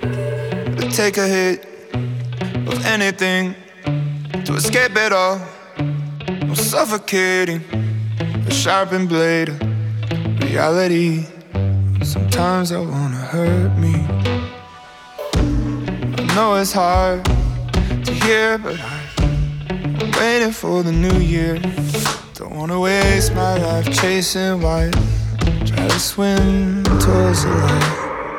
to take a hit of anything to escape it all. I'm suffocating, a sharpened blade of reality. Sometimes I wanna hurt me. I know it's hard to hear, but I'm waiting for the new year. Don't wanna waste my life chasing white. Try to swim towards the light.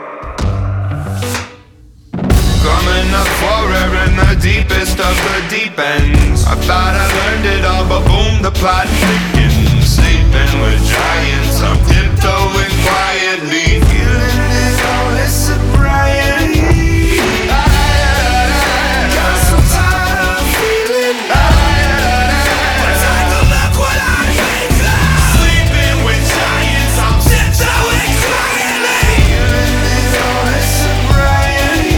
Coming up forever in the deepest of the deep ends. I thought I learned it all, but boom, the plot thickens. Sleeping with giants, I'm tiptoeing quietly. Feeling it all, it's sobriety. Got so tired of feeling but take a look what I make now. Sleeping with giants, I'm tiptoeing quietly. Feeling it all, it's sobriety.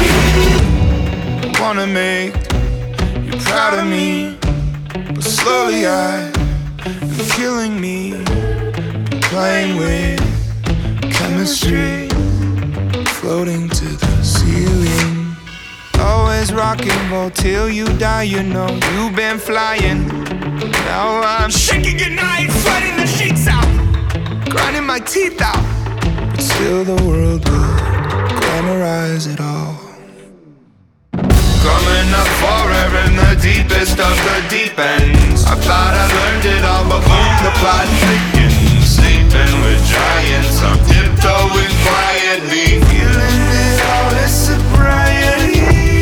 Wanna make you proud of me, but slowly I'm killing me. Playing with chemistry, floating to the ceiling. Always rock and roll till you die, you know you've been flying. Now I'm shaking at night, sweating the sheets out, grinding my teeth out, but still the world will glamorize it all. Coming up forever in the deepest of the deep ends. I thought I learned it all, but boom, the plot thickens. Sleeping with giants, I'm tiptoeing quietly. Feeling it all, it's sobriety.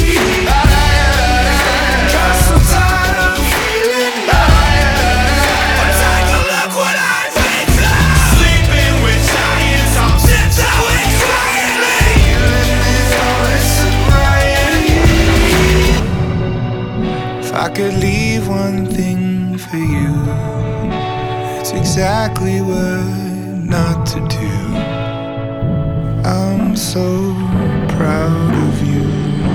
Got so tired of feeling but take a look what I make now. Sleeping with giants, I'm tiptoeing quietly. Feeling it all, it's sobriety. If I could leave one thing for you, it's exactly what not to do. I'm so proud of you.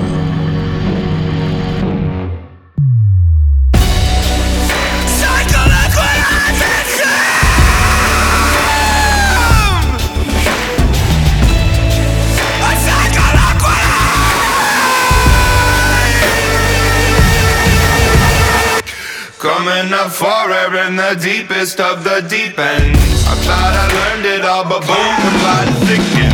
Take a look what I've become. Take a look what coming up forever in the deepest of the deep ends. I thought I learned it all, but boom, the plot thickens.